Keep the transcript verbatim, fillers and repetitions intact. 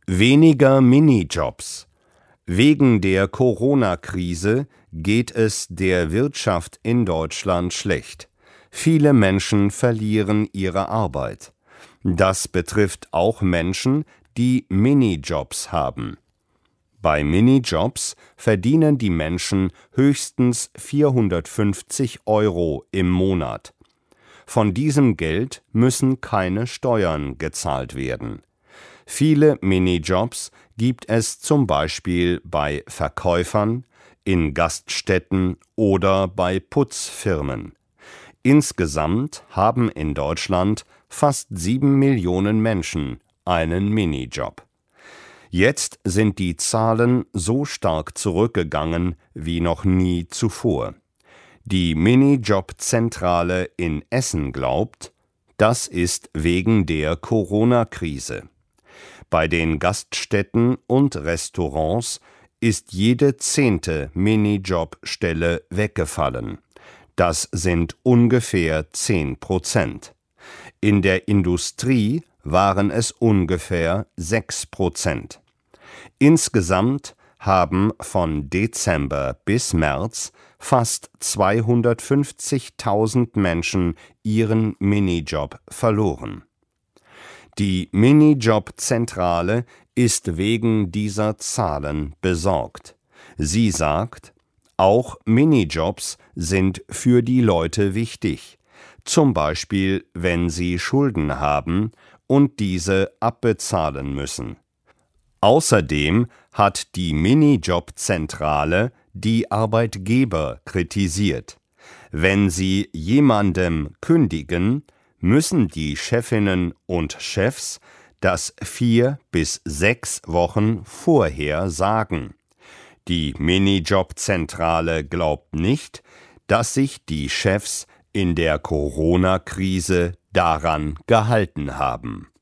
Weniger Minijobs. Wegen der Corona-Krise geht es der Wirtschaft in Deutschland schlecht. Viele Menschen verlieren ihre Arbeit. Das betrifft auch Menschen, die Minijobs haben. Bei Minijobs verdienen die Menschen höchstens vierhundertfünfzig Euro im Monat. Von diesem Geld müssen keine Steuern gezahlt werden. Viele Minijobs gibt es zum Beispiel bei Verkäufern, in Gaststätten oder bei Putzfirmen. Insgesamt haben in Deutschland fast sieben Millionen Menschen einen Minijob. Jetzt sind die Zahlen so stark zurückgegangen wie noch nie zuvor. Die Minijob-Zentrale in Essen glaubt, das ist wegen der Corona-Krise. Bei den Gaststätten und Restaurants ist jede zehnte Minijobstelle weggefallen. Das sind ungefähr zehn Prozent. In der Industrie waren es ungefähr sechs Prozent. Insgesamt haben von Dezember bis März fast zweihundertfünfzigtausend Menschen ihren Minijob verloren. Die Minijob-Zentrale ist wegen dieser Zahlen besorgt. Sie sagt, auch Minijobs sind für die Leute wichtig, zum Beispiel wenn sie Schulden haben und diese abbezahlen müssen. Außerdem hat die Minijob-Zentrale die Arbeitgeber kritisiert. Wenn sie jemandem kündigen, müssen die Chefinnen und Chefs das vier bis sechs Wochen vorher sagen. Die Minijob-Zentrale glaubt nicht, dass sich die Chefs in der Corona-Krise daran gehalten haben.